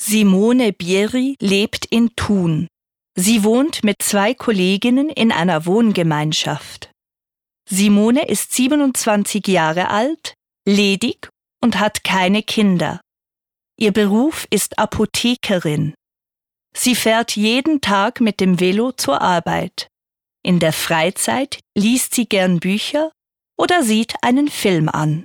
Simone Bieri lebt in Thun. Sie wohnt mit 2 Kolleginnen in einer Wohngemeinschaft. Simone ist 27 Jahre alt, ledig und hat keine Kinder. Ihr Beruf ist Apothekerin. Sie fährt jeden Tag mit dem Velo zur Arbeit. In der Freizeit liest sie gern Bücher oder sieht einen Film an.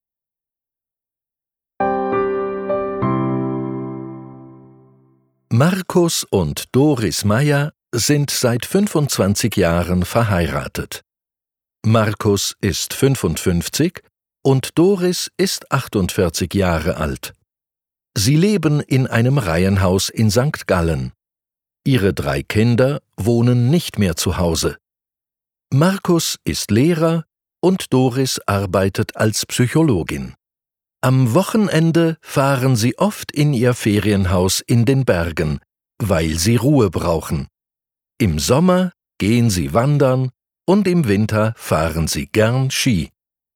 Markus und Doris Meyer sind seit 25 Jahren verheiratet. Markus ist 55 und Doris ist 48 Jahre alt. Sie leben in einem Reihenhaus in St. Gallen. Ihre 3 Kinder wohnen nicht mehr zu Hause. Markus ist Lehrer und Doris arbeitet als Psychologin. Am Wochenende fahren sie oft in ihr Ferienhaus in den Bergen, weil sie Ruhe brauchen. Im Sommer gehen sie wandern und im Winter fahren sie gern Ski.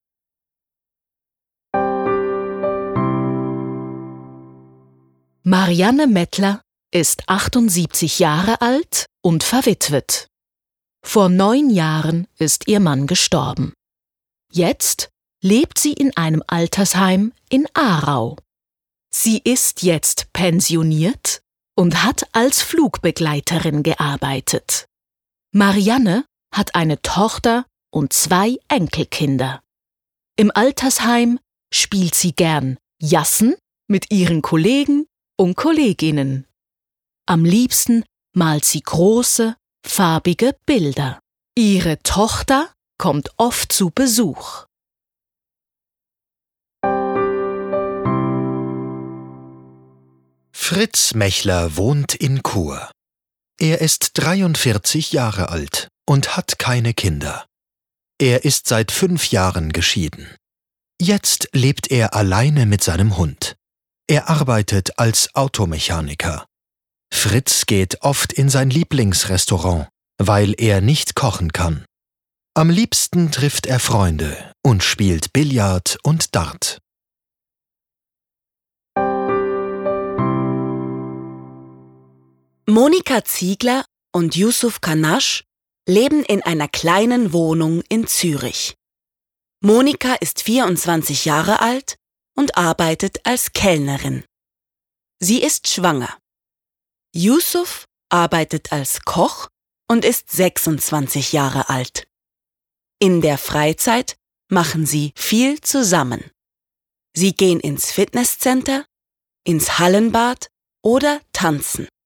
Marianne Mettler ist 78 Jahre alt und verwitwet. Vor 9 Jahren ist ihr Mann gestorben. Jetzt lebt sie in einem Altersheim in Aarau. Sie ist jetzt pensioniert und hat als Flugbegleiterin gearbeitet. Marianne hat eine Tochter und 2 Enkelkinder. Im Altersheim spielt sie gern Jassen mit ihren Kollegen und Kolleginnen. Am liebsten malt sie große, farbige Bilder. Ihre Tochter kommt oft zu Besuch. Fritz Mechler wohnt in Chur. Er ist 43 Jahre alt und hat keine Kinder. Er ist seit 5 Jahren geschieden. Jetzt lebt er alleine mit seinem Hund. Er arbeitet als Automechaniker. Fritz geht oft in sein Lieblingsrestaurant, weil er nicht kochen kann. Am liebsten trifft er Freunde und spielt Billard und Dart. Monika Ziegler und Yusuf Kanasch leben in einer kleinen Wohnung in Zürich. Monika ist 24 Jahre alt und arbeitet als Kellnerin. Sie ist schwanger. Yusuf arbeitet als Koch und ist 26 Jahre alt. In der Freizeit machen sie viel zusammen. Sie gehen ins Fitnesscenter, ins Hallenbad oder tanzen.